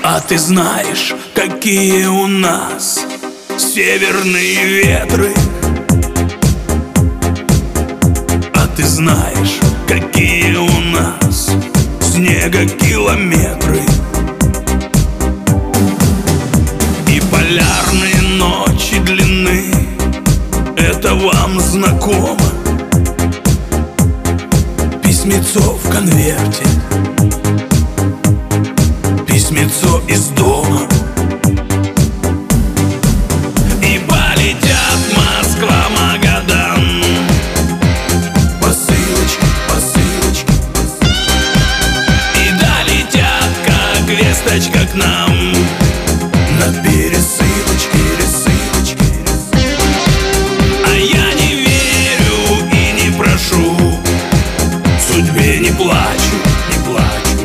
А ты знаешь, какие у нас северные ветры? А ты знаешь, какие у нас снегокилометры? И полярные ночи длинны, это вам знакомо? Письмецо в конверте, письмецо из дома. И полетят Москва, Магадан, посылочки, посылочки. И долетят, как весточка, к нам на пересылочки, пересылочки. А я не верю и не прошу, судьбе не плачу, не плачу.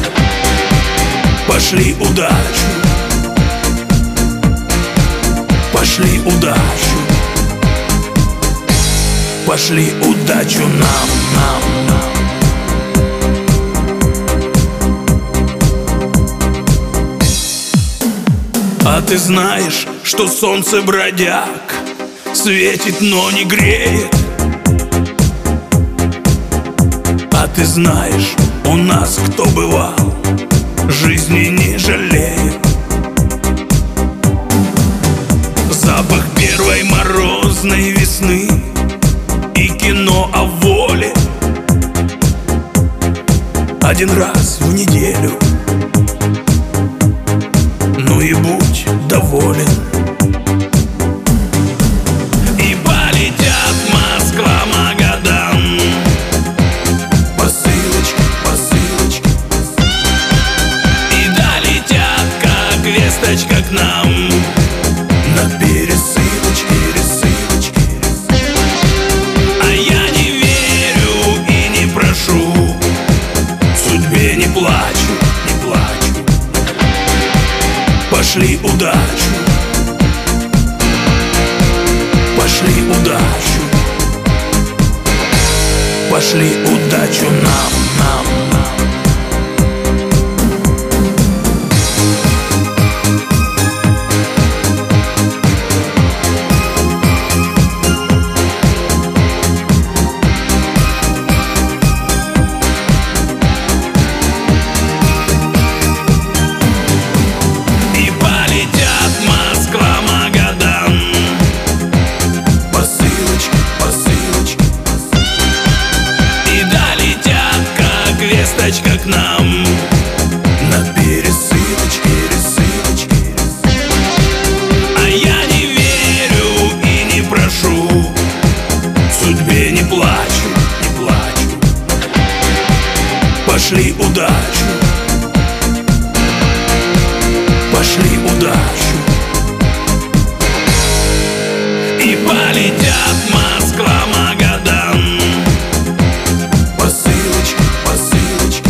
Пошли удачу, пошли удачу, пошли удачу нам, нам, нам. А ты знаешь, что солнце бродяг светит, но не греет? А ты знаешь, у нас кто бывал, жизни не жалеет. Запах первой морозной весны и кино о воле. Один раз в неделю, ну и будь доволен. И полетят Москва, Магадан, посылочки, посылочки. И долетят, как весточка, к нам на пересылочки, пересылочки. А я не верю и не прошу, судьбе не плачу, не плачу. Пошли удачу, пошли удачу, пошли удачу нам, нам, нам. К нам на пересылочки, пересылочки. А я не верю и не прошу, судьбе не плачу, не плачу. Пошли удачу, пошли удачу. И полетят Москва, Магадан, посылочки, посылочки.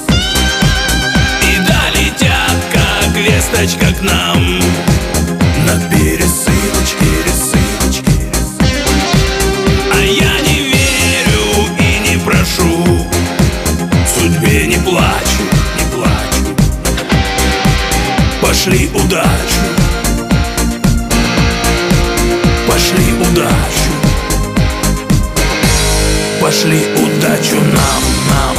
И долетят, как весточка, к нам на пересылочки, пересылочки. А я не верю и не прошу, судьбе не плачу, не плачу. Пошли удачу, пошли удачу, пошли удачу нам, нам.